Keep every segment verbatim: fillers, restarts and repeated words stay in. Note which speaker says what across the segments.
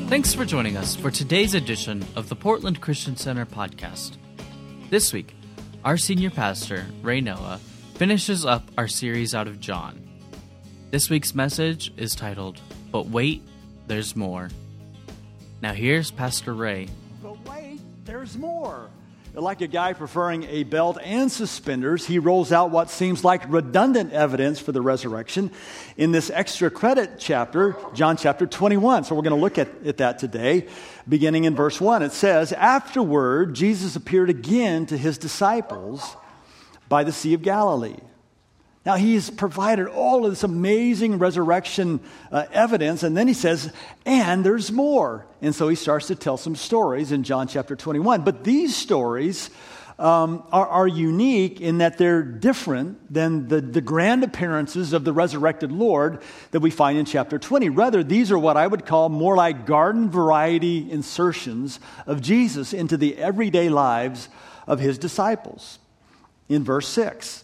Speaker 1: Thanks for joining us for today's edition of the Portland Christian Center podcast. This week, our senior pastor, Ray Noah, finishes up our series out of John. This week's message is titled, But Wait, There's More. Now here's Pastor Ray.
Speaker 2: But wait, there's more. Like a guy preferring a belt and suspenders, he rolls out what seems like redundant evidence for the resurrection in this extra credit chapter, John chapter twenty-one. So we're going to look at, at that today, beginning in verse one. It says, Afterward, Jesus appeared again to his disciples by the Sea of Galilee. Now, he's provided all of this amazing resurrection uh, evidence, and then he says, and there's more. And so he starts to tell some stories in John chapter twenty-one. But these stories um, are, are unique in that they're different than the, the grand appearances of the resurrected Lord that we find in chapter twenty. Rather, these are what I would call more like garden variety insertions of Jesus into the everyday lives of his disciples. In verse six,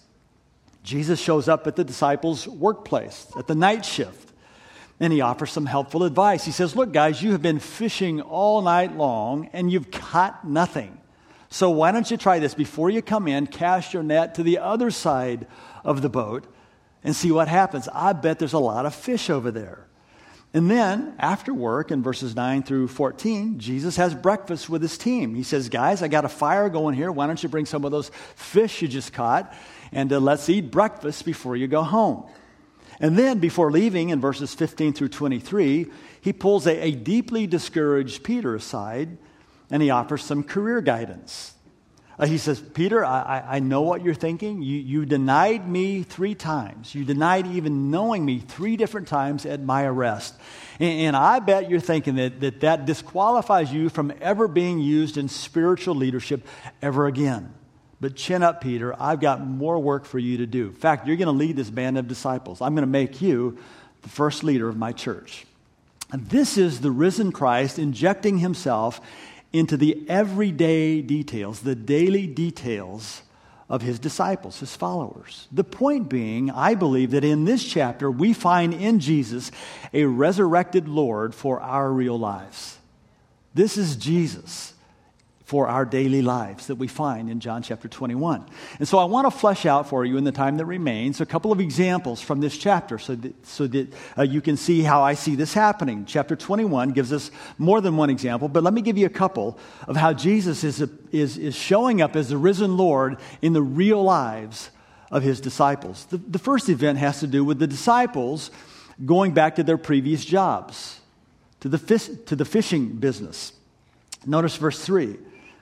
Speaker 2: Jesus shows up at the disciples' workplace, at the night shift, and he offers some helpful advice. He says, look, guys, you have been fishing all night long, and you've caught nothing. So why don't you try this? Before you come in, cast your net to the other side of the boat and see what happens. I bet there's a lot of fish over there. And then, after work, in verses nine through fourteen, Jesus has breakfast with his team. He says, guys, I got a fire going here. Why don't you bring some of those fish you just caught, and uh, let's eat breakfast before you go home. And then, before leaving, in verses fifteen through twenty-three, he pulls a, a deeply discouraged Peter aside, and he offers some career guidance. Uh, he says, Peter, I, I, I know what you're thinking. You, you denied me three times. You denied even knowing me three different times at my arrest. And, and I bet you're thinking that, that that disqualifies you from ever being used in spiritual leadership ever again. But chin up, Peter. I've got more work for you to do. In fact, you're going to lead this band of disciples. I'm going to make you the first leader of my church. And this is the risen Christ injecting himself into the everyday details, the daily details of his disciples, his followers. The point being, I believe that in this chapter, we find in Jesus a resurrected Lord for our real lives. This is Jesus for our daily lives that we find in John chapter twenty-one. And so I want to flesh out for you in the time that remains a couple of examples from this chapter so that, so that uh, you can see how I see this happening. Chapter twenty-one gives us more than one example, but let me give you a couple of how Jesus is, a, is, is showing up as the risen Lord in the real lives of his disciples. The, the first event has to do with the disciples going back to their previous jobs, to the, fish, to the fishing business. Notice verse three.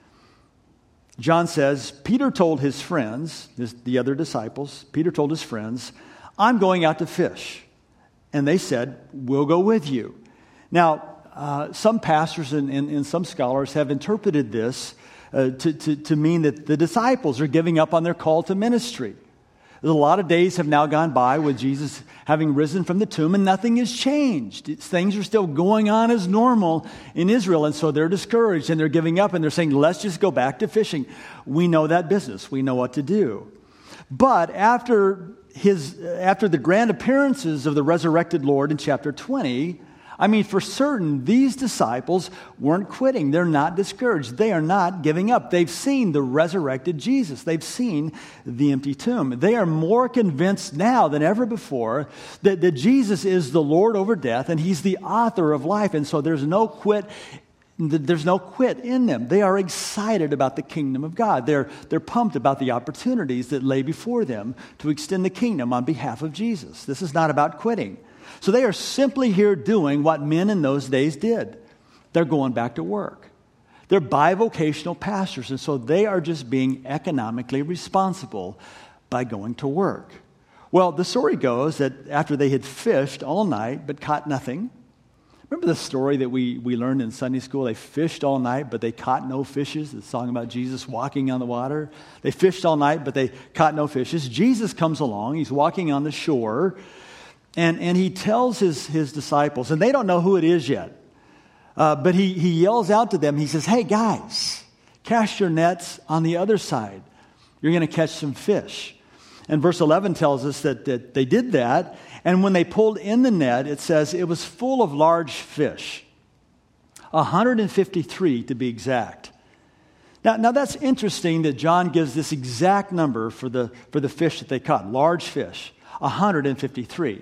Speaker 2: John says, Peter told his friends, his, the other disciples, Peter told his friends, I'm going out to fish. And they said, we'll go with you. Now, uh, some pastors and, and, and some scholars have interpreted this uh, to, to, to mean that the disciples are giving up on their call to ministry. A lot of days have now gone by with Jesus having risen from the tomb, and nothing has changed. It's, things are still going on as normal in Israel, and so they're discouraged, and they're giving up, and they're saying, let's just go back to fishing. We know that business. We know what to do. But after his, after the grand appearances of the resurrected Lord in chapter twenty, I mean, for certain, these disciples weren't quitting. They're not discouraged. They are not giving up. They've seen the resurrected Jesus. They've seen the empty tomb. They are more convinced now than ever before that, that Jesus is the Lord over death and he's the author of life. And so there's no quit. There's no quit in them. They are excited about the kingdom of God. They're, they're pumped about the opportunities that lay before them to extend the kingdom on behalf of Jesus. This is not about quitting. So they are simply here doing what men in those days did. They're going back to work. They're bivocational pastors, and so they are just being economically responsible by going to work. Well, the story goes that after they had fished all night but caught nothing. Remember the story that we, we learned in Sunday school? They fished all night, but they caught no fishes. The song about Jesus walking on the water. They fished all night, but they caught no fishes. Jesus comes along. He's walking on the shore. And, and he tells his, his disciples, and they don't know who it is yet, uh, but he, he yells out to them. He says, hey, guys, cast your nets on the other side. You're going to catch some fish. And verse eleven tells us that, that they did that, and when they pulled in the net, it says it was full of large fish. one hundred fifty-three to be exact. Now, now that's interesting that John gives this exact number for the, for the fish that they caught, large fish, one hundred fifty-three.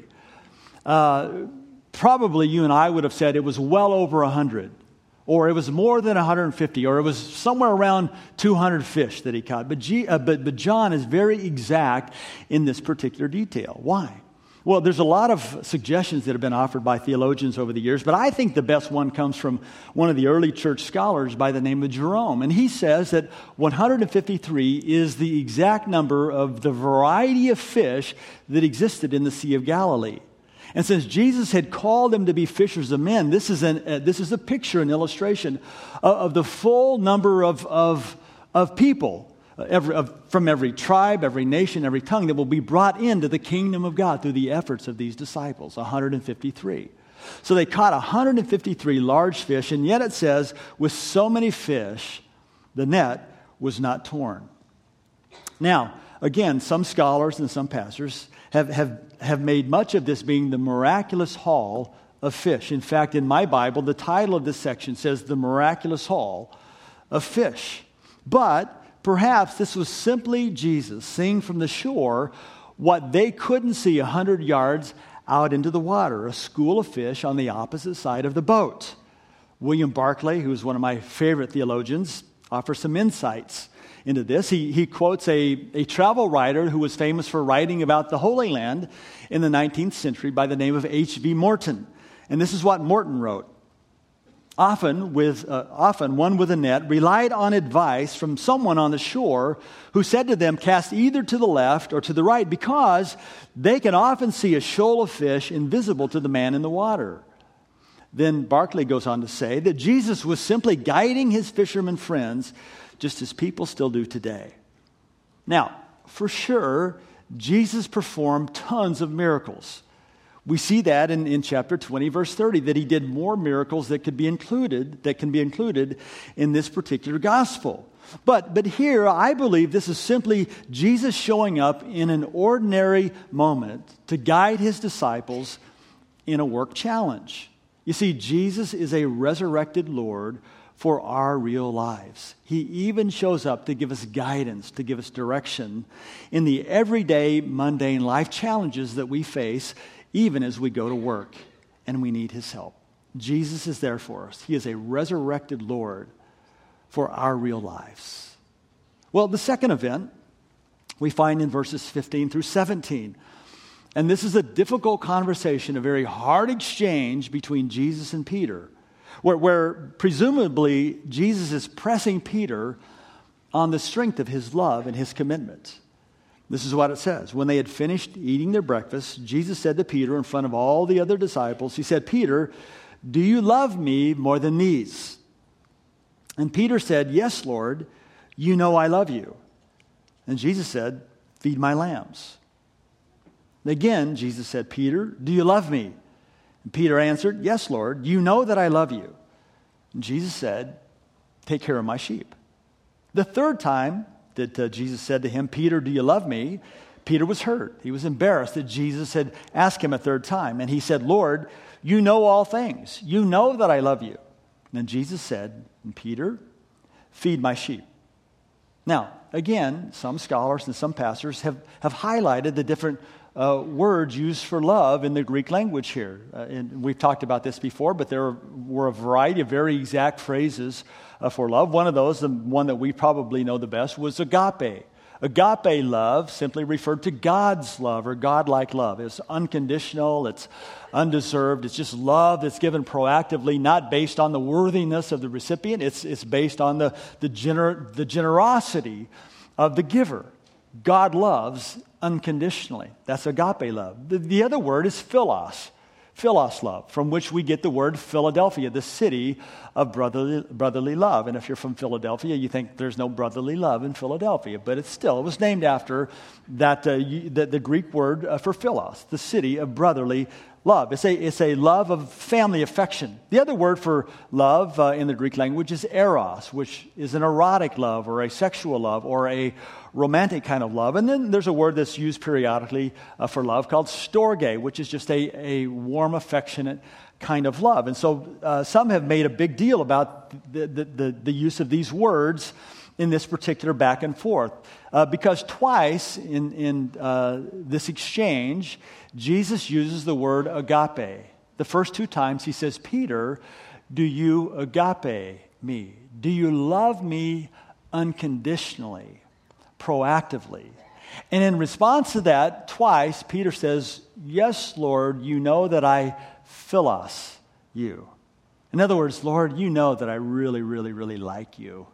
Speaker 2: Uh, probably you and I would have said it was well over one hundred, or it was more than one hundred fifty, or it was somewhere around two hundred fish that he caught. But, G, uh, but, but John is very exact in this particular detail. Why? Well, there's a lot of suggestions that have been offered by theologians over the years, but I think the best one comes from one of the early church scholars by the name of Jerome. And he says that one hundred fifty-three is the exact number of the variety of fish that existed in the Sea of Galilee. And since Jesus had called them to be fishers of men, this is, an, uh, this is a picture, an illustration of, of the full number of, of, of people uh, every, of, from every tribe, every nation, every tongue that will be brought into the kingdom of God through the efforts of these disciples, one hundred fifty-three. So they caught one hundred fifty-three large fish, and yet it says, with so many fish, the net was not torn. Now, again, some scholars and some pastors have, have, have made much of this being the miraculous haul of fish. In fact, in my Bible, the title of this section says the miraculous haul of fish. But perhaps this was simply Jesus seeing from the shore what they couldn't see one hundred yards out into the water, a school of fish on the opposite side of the boat. William Barclay, who is one of my favorite theologians, offers some insights into this. He, he quotes a, a travel writer who was famous for writing about the Holy Land in the nineteenth century by the name of H V Morton. And this is what Morton wrote. Often, with, uh, often one with a net relied on advice from someone on the shore who said to them, cast either to the left or to the right, because they can often see a shoal of fish invisible to the man in the water. Then Barclay goes on to say that Jesus was simply guiding his fishermen friends just as people still do today. Now, for sure, Jesus performed tons of miracles. We see that in, in chapter twenty, verse thirty, that he did more miracles that could be included, that can be included in this particular gospel. But, but here, I believe this is simply Jesus showing up in an ordinary moment to guide his disciples in a work challenge. You see, Jesus is a resurrected Lord for our real lives. He even shows up to give us guidance, to give us direction in the everyday, mundane life challenges that we face, even as we go to work and we need his help. Jesus is there for us. He is a resurrected Lord for our real lives. Well, the second event we find in verses fifteen through seventeen. And this is a difficult conversation, a very hard exchange between Jesus and Peter, where, where presumably Jesus is pressing Peter on the strength of his love and his commitment. This is what it says. When they had finished eating their breakfast, Jesus said to Peter in front of all the other disciples, he said, Peter, do you love me more than these? And Peter said, yes, Lord, you know I love you. And Jesus said, feed my lambs. And again, Jesus said, Peter, do you love me? And Peter answered, yes, Lord, you know that I love you. And Jesus said, take care of my sheep. The third time that uh, Jesus said to him, Peter, do you love me? Peter was hurt. He was embarrassed that Jesus had asked him a third time. And he said, Lord, you know all things. You know that I love you. And then Jesus said, Peter, feed my sheep. Now, again, some scholars and some pastors have, have highlighted the different uh, words used for love in the Greek language here. Uh, and we've talked about this before, but there were a variety of very exact phrases uh, for love. One of those, the one that we probably know the best, was agape. Agape love simply referred to God's love or God-like love. It's unconditional, it's undeserved, it's just love that's given proactively, not based on the worthiness of the recipient. It's, it's based on the, the, gener- the generosity of the giver. God loves unconditionally. That's agape love. The, the other word is philos. Philos love, from which we get the word Philadelphia, the city of brotherly, brotherly love. And if you're from Philadelphia, you think there's no brotherly love in Philadelphia, but it's still, it was named after that uh, you, the, the Greek word uh, for philos, the city of brotherly love. It's a, it's a love of family affection. The other word for love uh, in the Greek language is eros, which is an erotic love or a sexual love or a romantic kind of love. And then there's a word that's used periodically uh, for love called storge, which is just a, a warm, affectionate kind of love. And so uh, some have made a big deal about the, the, the, the use of these words in this particular back and forth. Uh, because twice in, in uh, this exchange, Jesus uses the word agape. The first two times he says, Peter, do you agape me? Do you love me unconditionally, proactively? And in response to that, twice, Peter says, yes, Lord, you know that I philos you. In other words, Lord, you know that I really, really, really like you.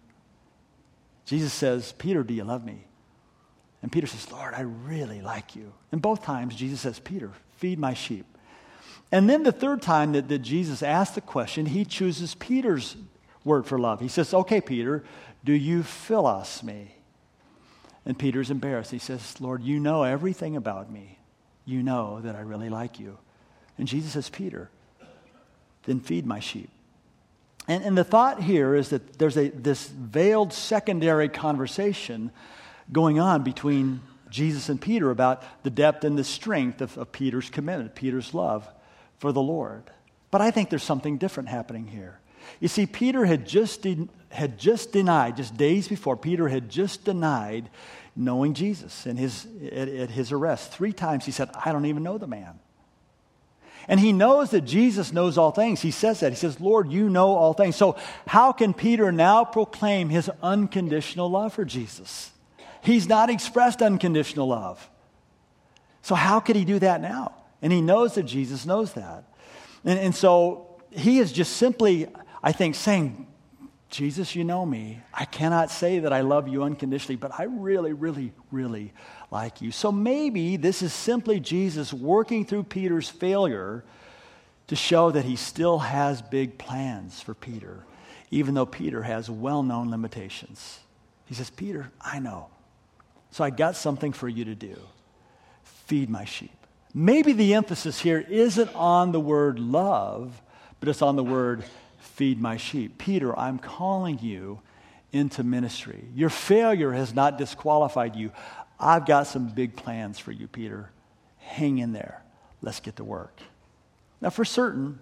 Speaker 2: Jesus says, Peter, do you love me? And Peter says, Lord, I really like you. And both times, Jesus says, Peter, feed my sheep. And then the third time that, that Jesus asked the question, he chooses Peter's word for love. He says, okay, Peter, do you philos me? And Peter's embarrassed. He says, Lord, you know everything about me. You know that I really like you. And Jesus says, Peter, then feed my sheep. And, and the thought here is that there's a this veiled secondary conversation going on between Jesus and Peter about the depth and the strength of, of Peter's commitment, Peter's love for the Lord. But I think there's something different happening here. You see, Peter had just de- had just denied, just days before, Peter had just denied knowing Jesus in his, at, at his arrest. Three times he said, I don't even know the man. And he knows that Jesus knows all things. He says that. He says, Lord, you know all things. So how can Peter now proclaim his unconditional love for Jesus? He's not expressed unconditional love. So how could he do that now? And he knows that Jesus knows that. And, and so he is just simply, I think, saying, Jesus, you know me. I cannot say that I love you unconditionally, but I really, really, really like you. So maybe this is simply Jesus working through Peter's failure to show that he still has big plans for Peter, even though Peter has well-known limitations. He says, Peter, I know. So I got something for you to do. Feed my sheep. Maybe the emphasis here isn't on the word love, but it's on the word feed my sheep. Peter, I'm calling you into ministry. Your failure has not disqualified you. I've got some big plans for you, Peter. Hang in there. Let's get to work. Now, for certain,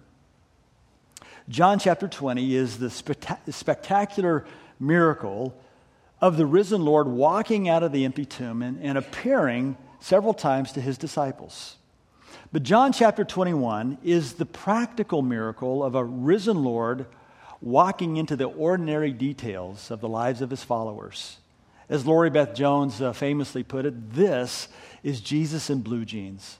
Speaker 2: John chapter twenty is the spectac- spectacular miracle of the risen Lord walking out of the empty tomb and, and appearing several times to his disciples. But John chapter twenty-one is the practical miracle of a risen Lord walking into the ordinary details of the lives of his followers. As Lori Beth Jones uh, famously put it, this is Jesus in blue jeans.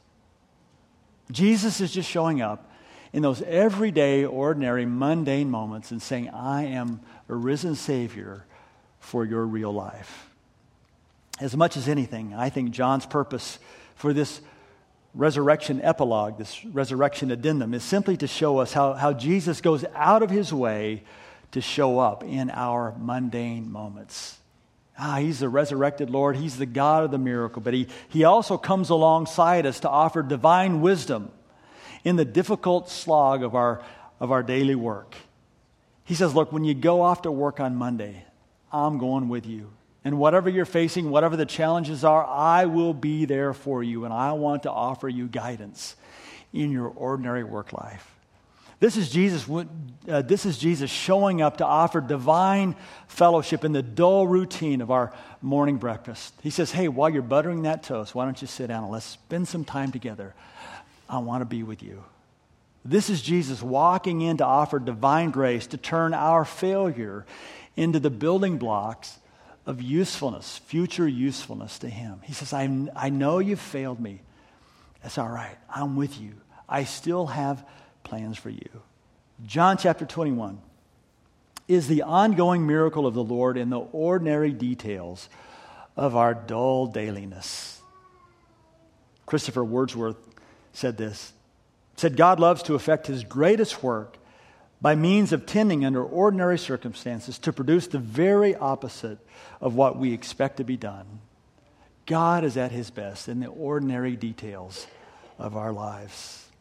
Speaker 2: Jesus is just showing up in those everyday, ordinary, mundane moments and saying, I am a risen Savior for your real life. As much as anything, I think John's purpose for this resurrection epilogue, this resurrection addendum, is simply to show us how, how Jesus goes out of his way to show up in our mundane moments. Ah, he's the resurrected Lord. He's the God of the miracle. But he, he also comes alongside us to offer divine wisdom in the difficult slog of our, of our daily work. He says, look, when you go off to work on Monday, I'm going with you. And whatever you're facing, whatever the challenges are, I will be there for you. And I want to offer you guidance in your ordinary work life. This is Jesus. Uh, this is Jesus showing up to offer divine fellowship in the dull routine of our morning breakfast. He says, hey, while you're buttering that toast, why don't you sit down and let's spend some time together. I want to be with you. This is Jesus walking in to offer divine grace to turn our failure into the building blocks of usefulness, future usefulness to him. He says, I, I know you've failed me. That's all right. I'm with you. I still have plans for you. John chapter twenty-one is the ongoing miracle of the Lord in the ordinary details of our dull dailiness. Christopher Wordsworth said this, said, God loves to effect his greatest work by means of tending under ordinary circumstances to produce the very opposite of what we expect to be done. God is at his best in the ordinary details of our lives.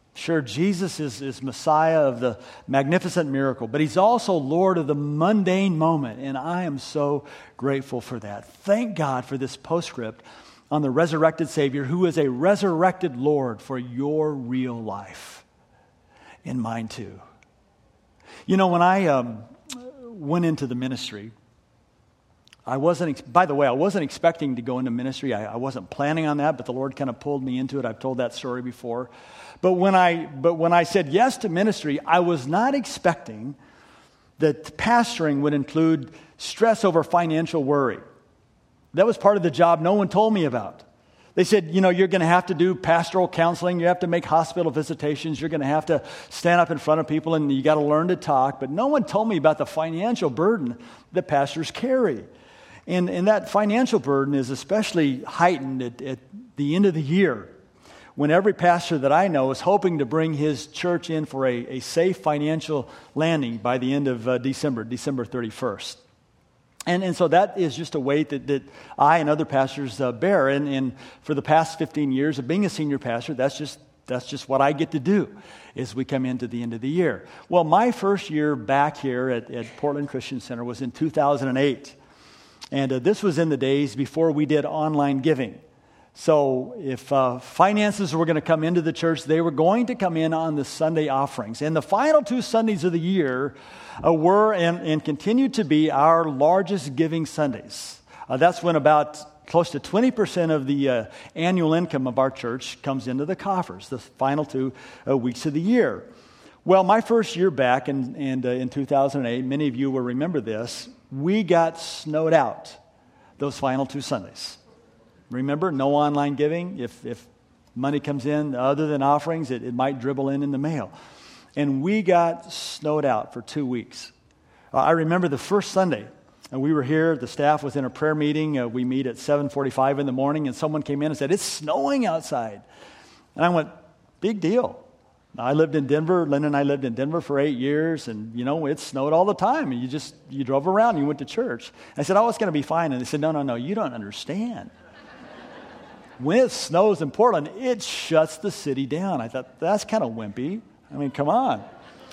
Speaker 2: Sure, Jesus is, is Messiah of the magnificent miracle, but he's also Lord of the mundane moment, and I am so grateful for that. Thank God for this postscript on the resurrected Savior who is a resurrected Lord for your real life and mine too. You know, when I um, went into the ministry, I wasn't, ex- by the way, I wasn't expecting to go into ministry. I, I wasn't planning on that, but the Lord kind of pulled me into it. I've told that story before. But when I, but when I said yes to ministry, I was not expecting that pastoring would include stress over financial worry. That was part of the job no one told me about. They said, you know, you're going to have to do pastoral counseling. You have to make hospital visitations. You're going to have to stand up in front of people, and you got to learn to talk. But no one told me about the financial burden that pastors carry. And, and that financial burden is especially heightened at, at the end of the year, when every pastor that I know is hoping to bring his church in for a, a safe financial landing by the end of uh, December, December thirty-first. And, and so that is just a weight that, that I and other pastors uh, bear. And, and for the past fifteen years of being a senior pastor, that's just that's just what I get to do as we come into the end of the year. Well, my first year back here at, at Portland Christian Center was in two thousand eight. And uh, this was in the days before we did online giving. So if uh, finances were going to come into the church, they were going to come in on the Sunday offerings. And the final two Sundays of the year uh, were and, and continue to be our largest giving Sundays. Uh, that's when about close to twenty percent of the uh, annual income of our church comes into the coffers, the final two uh, weeks of the year. Well, my first year back in, in, uh, in two thousand eight, many of you will remember this, we got snowed out those final two Sundays. Remember, no online giving. If if money comes in other than offerings, it, it might dribble in in the mail. And we got snowed out for two weeks. Uh, I remember the first Sunday, and we were here, the staff was in a prayer meeting. Uh, we meet at seven forty-five in the morning, and someone came in and said, it's snowing outside. And I went, big deal. I lived in Denver. Lynn and I lived in Denver for eight years, and, you know, it snowed all the time. And you just, you drove around, and you went to church. I said, oh, it's going to be fine. And they said, no, no, no, you don't understand. When it snows in Portland, it shuts the city down. I thought, that's kind of wimpy. I mean, come on.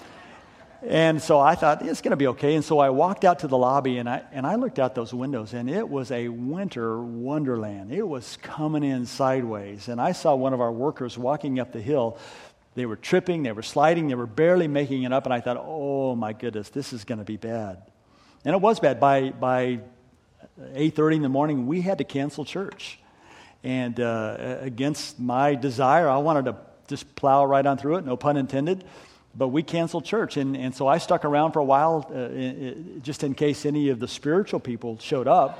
Speaker 2: And so I thought, it's going to be okay. And so I walked out to the lobby, and I and I looked out those windows, and it was a winter wonderland. It was coming in sideways. And I saw one of our workers walking up the hill. They were tripping, they were sliding, they were barely making it up. And I thought, oh, my goodness, this is going to be bad. And it was bad. By, by eight thirty in the morning, we had to cancel church. And uh, against my desire, I wanted to just plow right on through it, no pun intended. But we canceled church. And, and so I stuck around for a while uh, in, just in case any of the spiritual people showed up.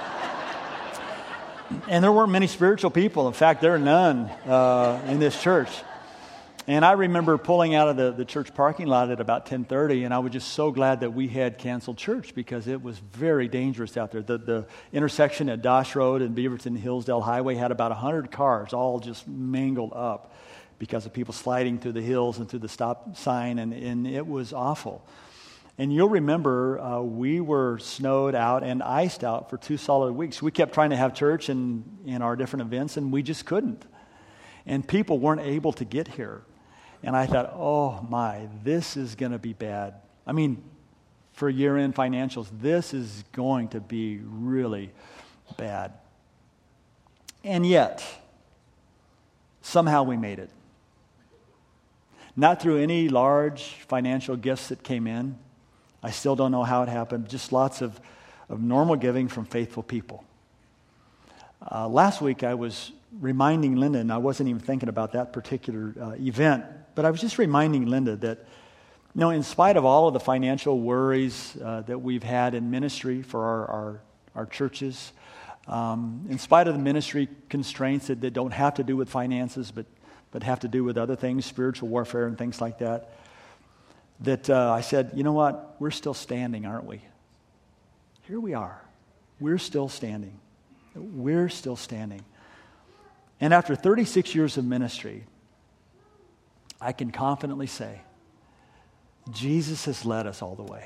Speaker 2: And there weren't many spiritual people. In fact, there are none uh, in this church. And I remember pulling out of the, the church parking lot at about ten thirty, and I was just so glad that we had canceled church because it was very dangerous out there. The, the intersection at Dosh Road and Beaverton Hillsdale Highway had about one hundred cars all just mangled up because of people sliding through the hills and through the stop sign, and, and it was awful. And you'll remember uh, we were snowed out and iced out for two solid weeks. We kept trying to have church in, in our different events, and we just couldn't. And people weren't able to get here. And I thought, oh my, this is going to be bad. I mean, for year-end financials, this is going to be really bad. And yet, somehow we made it. Not through any large financial gifts that came in. I still don't know how it happened. Just lots of, of normal giving from faithful people. Uh, last week, I was reminding Linda, and I wasn't even thinking about that particular uh, event, but I was just reminding Linda that, you know, in spite of all of the financial worries uh, that we've had in ministry for our, our, our churches, um, in spite of the ministry constraints that, that don't have to do with finances, but, but have to do with other things, spiritual warfare and things like that, that uh, I said, you know what, we're still standing, aren't we? Here we are. We're still standing. We're still standing. And after thirty-six years of ministry, I can confidently say, Jesus has led us all the way.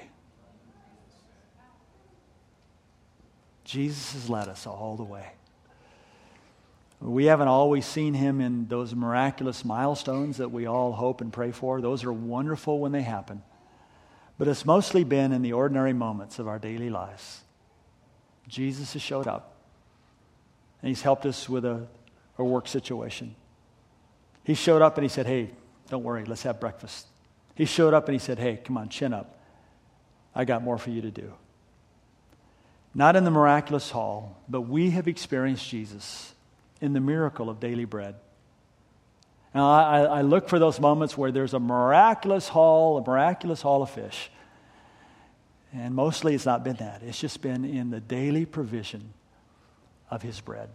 Speaker 2: Jesus has led us all the way. We haven't always seen him in those miraculous milestones that we all hope and pray for. Those are wonderful when they happen. But it's mostly been in the ordinary moments of our daily lives. Jesus has showed up. And he's helped us with a, a work situation. He showed up and he said, hey, don't worry, let's have breakfast. He showed up and he said, hey, come on, chin up. I got more for you to do. Not in the miraculous hall, but we have experienced Jesus in the miracle of daily bread. Now, I, I look for those moments where there's a miraculous haul, a miraculous haul of fish. And mostly it's not been that. It's just been in the daily provision of his bread.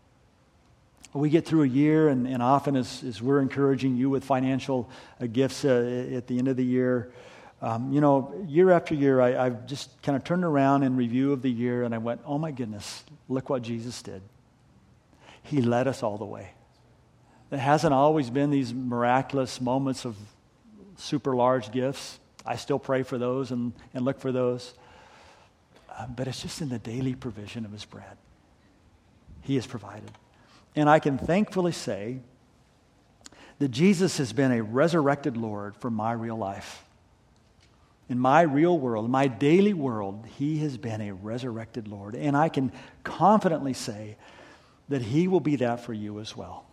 Speaker 2: We get through a year, and, and often as, as we're encouraging you with financial uh, gifts uh, at the end of the year, um, you know, year after year, I, I've just kind of turned around in review of the year, and I went, oh my goodness, look what Jesus did. He led us all the way. There hasn't always been these miraculous moments of super large gifts. I still pray for those and, and look for those. Uh, but it's just in the daily provision of his bread. He has provided. And I can thankfully say that Jesus has been a resurrected Lord for my real life. In my real world, in my daily world, he has been a resurrected Lord. And I can confidently say that he will be that for you as well.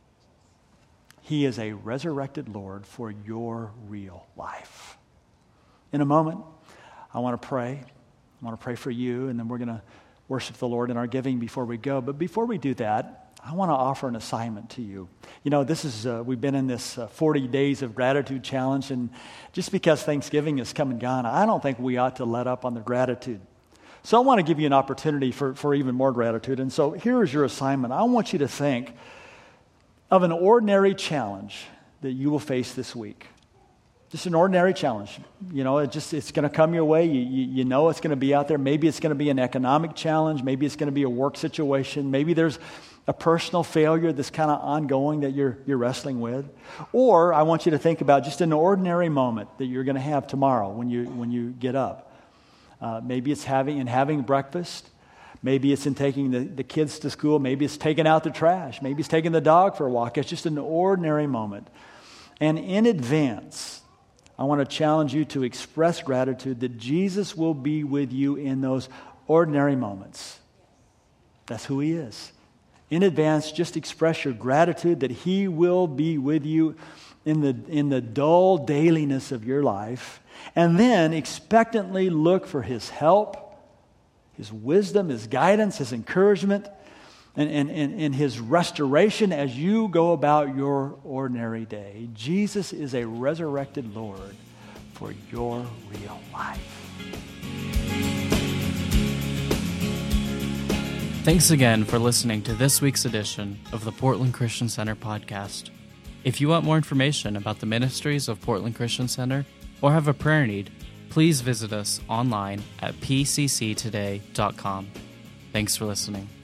Speaker 2: He is a resurrected Lord for your real life. In a moment, I want to pray. I want to pray for you, and then we're going to worship the Lord in our giving before we go. But before we do that, I want to offer an assignment to you. You know, this is, uh, we've been in this uh, forty days of gratitude challenge, and just because Thanksgiving is come and gone, I don't think we ought to let up on the gratitude. So I want to give you an opportunity for, for even more gratitude. And so here is your assignment. I want you to think of an ordinary challenge that you will face this week. Just an ordinary challenge. You know, it just it's going to come your way. You, you, you know it's going to be out there. Maybe it's going to be an economic challenge. Maybe it's going to be a work situation. Maybe there's a personal failure that's kind of ongoing that you're you're wrestling with. Or I want you to think about just an ordinary moment that you're going to have tomorrow when you when you get up. Uh, maybe it's having in having breakfast. Maybe it's in taking the, the kids to school. Maybe it's taking out the trash. Maybe it's taking the dog for a walk. It's just an ordinary moment. And in advance, I want to challenge you to express gratitude that Jesus will be with you in those ordinary moments. That's who he is. In advance, just express your gratitude that he will be with you in the, in the dull dailiness of your life. And then expectantly look for his help, his wisdom, his guidance, his encouragement, and, and, and, and his restoration as you go about your ordinary day. Jesus is a resurrected Lord for your real life.
Speaker 1: Thanks again for listening to this week's edition of the Portland Christian Center podcast. If you want more information about the ministries of Portland Christian Center or have a prayer need, please visit us online at p c c today dot com. Thanks for listening.